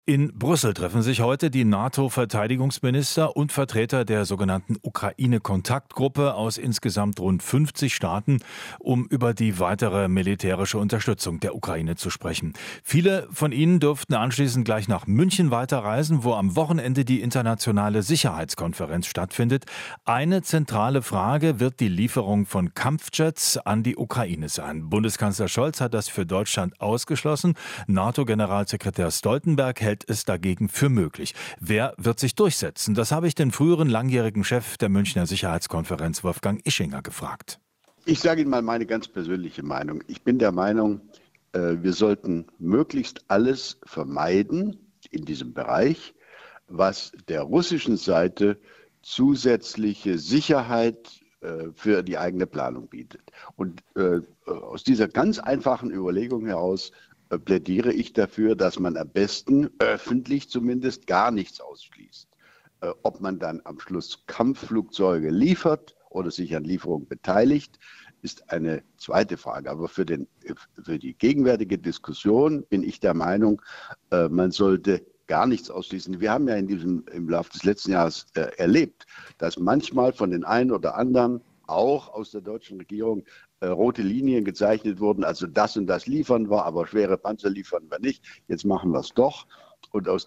In Brüssel treffen sich heute die NATO-Verteidigungsminister und Vertreter der sogenannten Ukraine-Kontaktgruppe aus insgesamt rund 50 Staaten, um über die weitere militärische Unterstützung der Ukraine zu sprechen. Viele von ihnen dürften anschließend gleich nach München weiterreisen, wo am Wochenende die internationale Sicherheitskonferenz stattfindet. Eine zentrale Frage wird die Lieferung von Kampfjets an die Ukraine sein. Bundeskanzler Scholz hat das für Deutschland ausgeschlossen. NATO-Generalsekretär Stoltenberg hält es dagegen für möglich. Wer wird sich durchsetzen? Das habe ich den früheren langjährigen Chef der Münchner Sicherheitskonferenz, Wolfgang Ischinger, gefragt. Ich sage Ihnen mal meine ganz persönliche Meinung. Ich bin der Meinung, wir sollten möglichst alles vermeiden in diesem Bereich, was der russischen Seite zusätzliche Sicherheit für die eigene Planung bietet. Und aus dieser ganz einfachen Überlegung heraus plädiere ich dafür, dass man am besten öffentlich zumindest gar nichts ausschließt. Ob man dann am Schluss Kampfflugzeuge liefert oder sich an Lieferungen beteiligt, ist eine zweite Frage. Aber für die gegenwärtige Diskussion bin ich der Meinung, man sollte gar nichts ausschließen. Wir haben ja im Laufe des letzten Jahres erlebt, dass manchmal von den einen oder anderen, auch aus der deutschen Regierung, rote Linien gezeichnet wurden. Also das und das liefern wir, aber schwere Panzer liefern wir nicht. Jetzt machen wir es doch. Und aus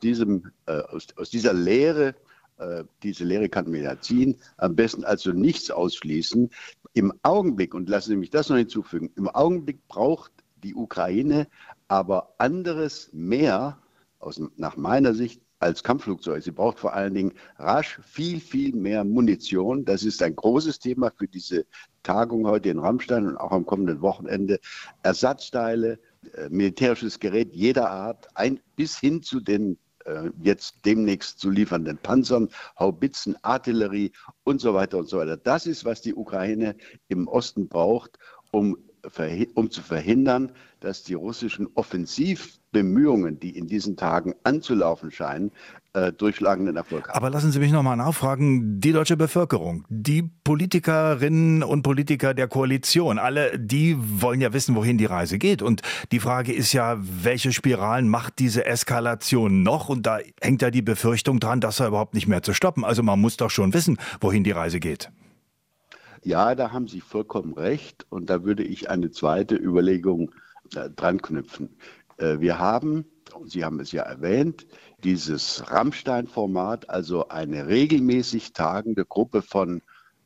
dieser Lehre, diese Lehre kann man ja ziehen, am besten also nichts ausschließen. Im Augenblick, und lassen Sie mich das noch hinzufügen, im Augenblick braucht die Ukraine aber anderes mehr, nach meiner Sicht, als Kampfflugzeug. Sie braucht vor allen Dingen rasch viel, viel mehr Munition. Das ist ein großes Thema für diese Tagung heute in Ramstein und auch am kommenden Wochenende. Ersatzteile, militärisches Gerät jeder Art, bis hin zu den jetzt demnächst zu liefernden Panzern, Haubitzen, Artillerie und so weiter und so weiter. Das ist, was die Ukraine im Osten braucht, um zu verhindern, dass die russischen Offensivbemühungen, die in diesen Tagen anzulaufen scheinen, durchschlagenden Erfolg haben. Aber lassen Sie mich noch mal nachfragen, die deutsche Bevölkerung, die Politikerinnen und Politiker der Koalition, alle, die wollen ja wissen, wohin die Reise geht. Und die Frage ist ja, welche Spiralen macht diese Eskalation noch? Und da hängt ja die Befürchtung dran, dass er überhaupt nicht mehr zu stoppen. Also man muss doch schon wissen, wohin die Reise geht. Ja, da haben Sie vollkommen recht. Und da würde ich eine zweite Überlegung dran knüpfen. Wir haben, und Sie haben es ja erwähnt, dieses Ramstein-Format, also eine regelmäßig tagende Gruppe von,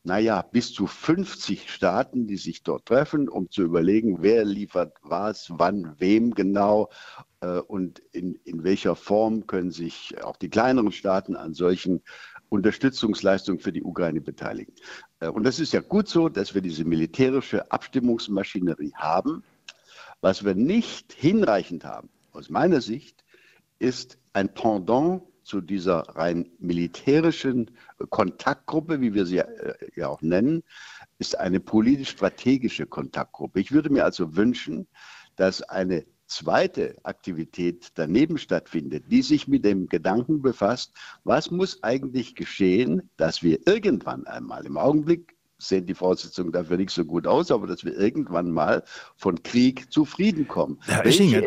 bis zu 50 Staaten, die sich dort treffen, um zu überlegen, wer liefert was, wann, wem genau und in welcher Form können sich auch die kleineren Staaten an solchen Unterstützungsleistungen für die Ukraine beteiligen. Und das ist ja gut so, dass wir diese militärische Abstimmungsmaschinerie haben. Was wir nicht hinreichend haben, aus meiner Sicht, ist ein Pendant zu dieser rein militärischen Kontaktgruppe, wie wir sie ja auch nennen, ist eine politisch-strategische Kontaktgruppe. Ich würde mir also wünschen, dass eine zweite Aktivität daneben stattfindet, die sich mit dem Gedanken befasst, was muss eigentlich geschehen, dass wir irgendwann einmal, im Augenblick sehen die Voraussetzungen dafür nicht so gut aus, aber dass wir irgendwann mal von Krieg zu Frieden kommen. Welche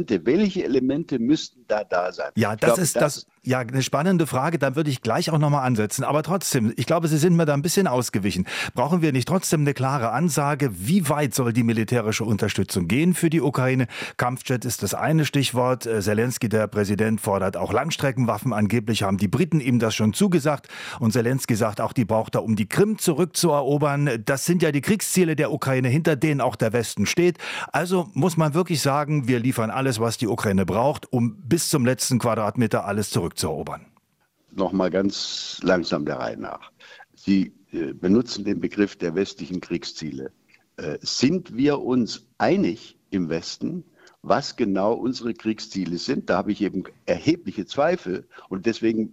Elemente müssten da sein? Ja, das ist eine spannende Frage, da würde ich gleich auch nochmal ansetzen. Aber trotzdem, ich glaube, Sie sind mir da ein bisschen ausgewichen. Brauchen wir nicht trotzdem eine klare Ansage, wie weit soll die militärische Unterstützung gehen für die Ukraine? Kampfjet ist das eine Stichwort. Zelensky, der Präsident, fordert auch Langstreckenwaffen. Angeblich haben die Briten ihm das schon zugesagt. Und Zelensky sagt auch, die braucht er, um die Krim zurückzuerobern. Das sind ja die Kriegsziele der Ukraine, hinter denen auch der Westen steht. Also muss man wirklich sagen, wir liefern alles, was die Ukraine braucht, um bis zum letzten Quadratmeter alles zurückzuerobern. Nochmal ganz langsam der Reihe nach. Sie benutzen den Begriff der westlichen Kriegsziele. Sind wir uns einig im Westen, was genau unsere Kriegsziele sind? Da habe ich eben erhebliche Zweifel und deswegen,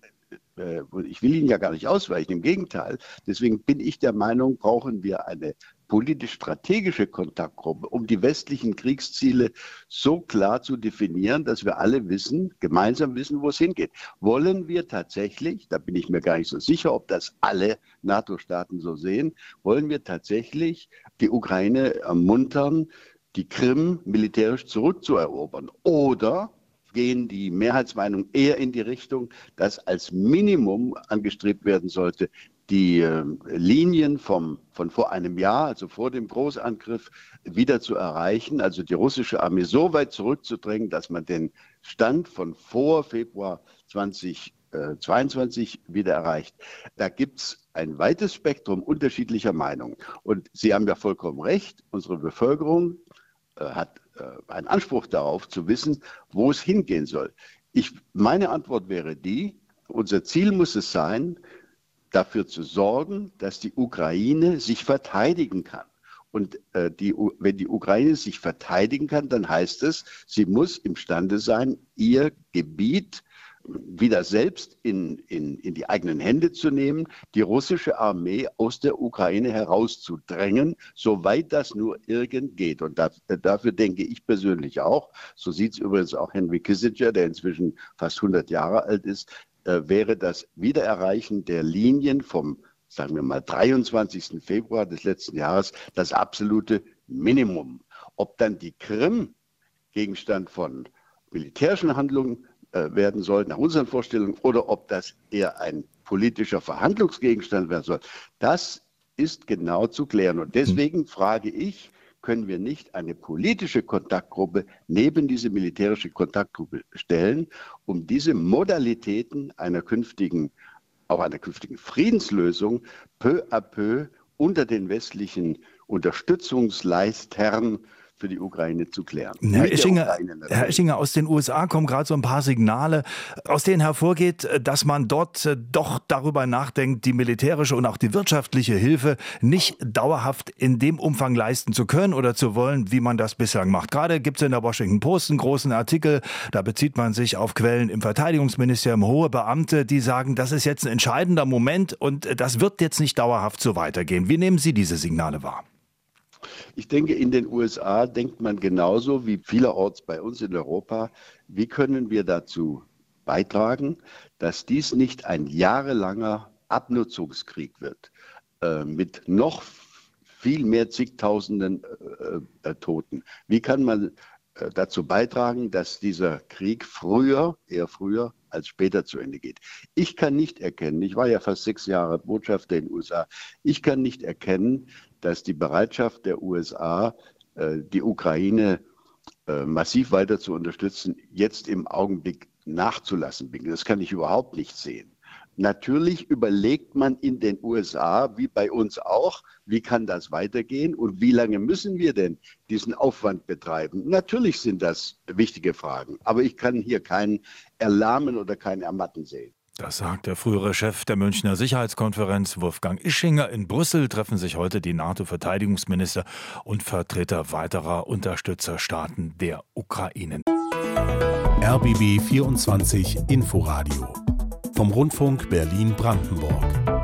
ich will Ihnen ja gar nicht ausweichen, im Gegenteil, deswegen bin ich der Meinung, brauchen wir eine politisch-strategische Kontaktgruppe, um die westlichen Kriegsziele so klar zu definieren, dass wir alle gemeinsam wissen, wo es hingeht. Wollen wir tatsächlich, da bin ich mir gar nicht so sicher, ob das alle NATO-Staaten so sehen, wollen wir tatsächlich die Ukraine ermuntern, die Krim militärisch zurückzuerobern? Oder gehen die Mehrheitsmeinungen eher in die Richtung, dass als Minimum angestrebt werden sollte, die Linien von vor einem Jahr, also vor dem Großangriff, wieder zu erreichen, also die russische Armee so weit zurückzudrängen, dass man den Stand von vor Februar 2022 wieder erreicht. Da gibt es ein weites Spektrum unterschiedlicher Meinungen. Und Sie haben ja vollkommen recht, unsere Bevölkerung hat einen Anspruch darauf zu wissen, wo es hingehen soll. Meine Antwort wäre unser Ziel muss es sein, dafür zu sorgen, dass die Ukraine sich verteidigen kann. Und wenn die Ukraine sich verteidigen kann, dann heißt es, sie muss imstande sein, ihr Gebiet wieder selbst in die eigenen Hände zu nehmen, die russische Armee aus der Ukraine herauszudrängen, soweit das nur irgend geht. Und dafür denke ich persönlich auch, so sieht es übrigens auch Henry Kissinger, der inzwischen fast 100 Jahre alt ist, wäre das Wiedererreichen der Linien vom, sagen wir mal, 23. Februar des letzten Jahres das absolute Minimum. Ob dann die Krim Gegenstand von militärischen Handlungen werden soll, nach unseren Vorstellungen, oder ob das eher ein politischer Verhandlungsgegenstand werden soll, das ist genau zu klären. Und deswegen frage ich, können wir nicht eine politische Kontaktgruppe neben diese militärische Kontaktgruppe stellen, um diese Modalitäten einer künftigen Friedenslösung peu à peu unter den westlichen Unterstützungsleistern für die Ukraine zu klären. Herr Ischinger, aus den USA kommen gerade so ein paar Signale, aus denen hervorgeht, dass man dort doch darüber nachdenkt, die militärische und auch die wirtschaftliche Hilfe nicht dauerhaft in dem Umfang leisten zu können oder zu wollen, wie man das bislang macht. Gerade gibt es in der Washington Post einen großen Artikel, da bezieht man sich auf Quellen im Verteidigungsministerium, hohe Beamte, die sagen, das ist jetzt ein entscheidender Moment und das wird jetzt nicht dauerhaft so weitergehen. Wie nehmen Sie diese Signale wahr? Ich denke, in den USA denkt man genauso wie vielerorts bei uns in Europa, wie können wir dazu beitragen, dass dies nicht ein jahrelanger Abnutzungskrieg wird, mit noch viel mehr zigtausenden Toten. Wie kann man dazu beitragen, dass dieser Krieg eher früher als später zu Ende geht? Ich kann nicht erkennen, ich war ja fast 6 Jahre Botschafter in den USA, ich kann nicht erkennen, dass die Bereitschaft der USA, die Ukraine massiv weiter zu unterstützen, jetzt im Augenblick nachzulassen. Das kann ich überhaupt nicht sehen. Natürlich überlegt man in den USA, wie bei uns auch, wie kann das weitergehen und wie lange müssen wir denn diesen Aufwand betreiben? Natürlich sind das wichtige Fragen, aber ich kann hier kein Erlahmen oder kein Ermatten sehen. Das sagt der frühere Chef der Münchner Sicherheitskonferenz, Wolfgang Ischinger. In Brüssel treffen sich heute die NATO-Verteidigungsminister und Vertreter weiterer Unterstützerstaaten der Ukraine. RBB 24 Inforadio vom Rundfunk Berlin-Brandenburg.